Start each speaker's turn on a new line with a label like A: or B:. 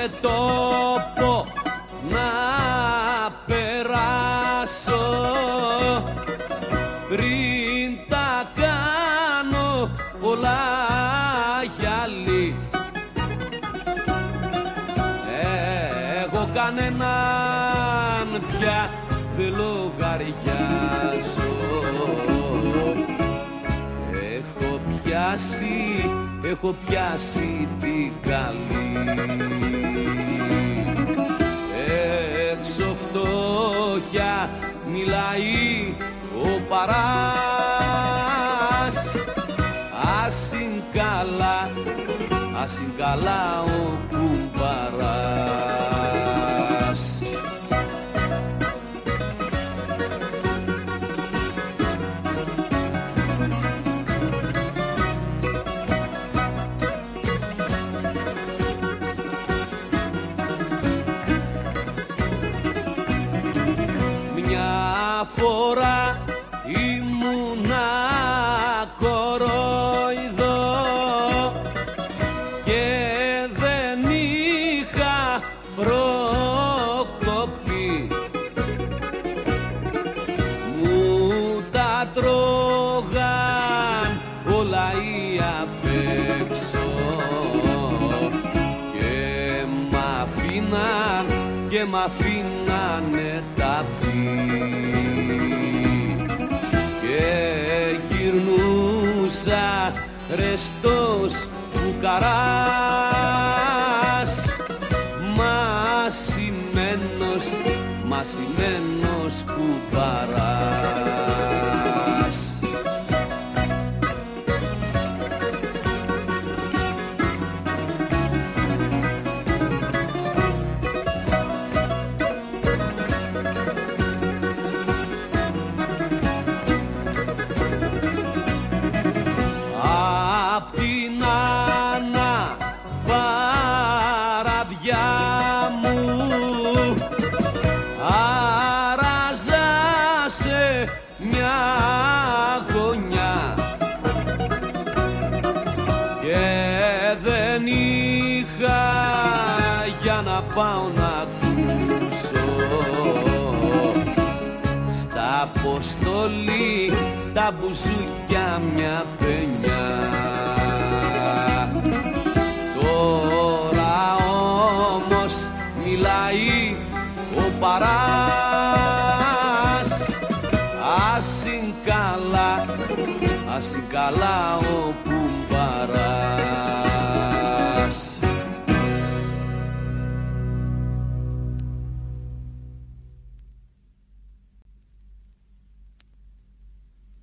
A: τόπο να περάσω πριν τα κάνω πολλά γυαλί. Εγώ κανέναν πια δεν λογαριάζω. Έχω πιάσει την καλή. Έξω φτώχεια μιλάει ο παράς. Ας είναι καλά ο κουμπαράς. Φορά ήμουνα κορόιδο και δεν είχα προκοπή. Μου τα τρώγαν όλα οι απ' έξω και μ' αφήνανε τα και γυρνούσα ρεστός φουκαράς, μασημένος κουμπαράς. Απ' την Άννα παραδιά μου άραζα σε μια γωνιά και δεν είχα για να πάω να ακούσω στα αποστολή τα μπουζούκια μια παινιά. Τώρα όμως μιλάει ο παράς. Ας είναι καλά ο κουμπαράς.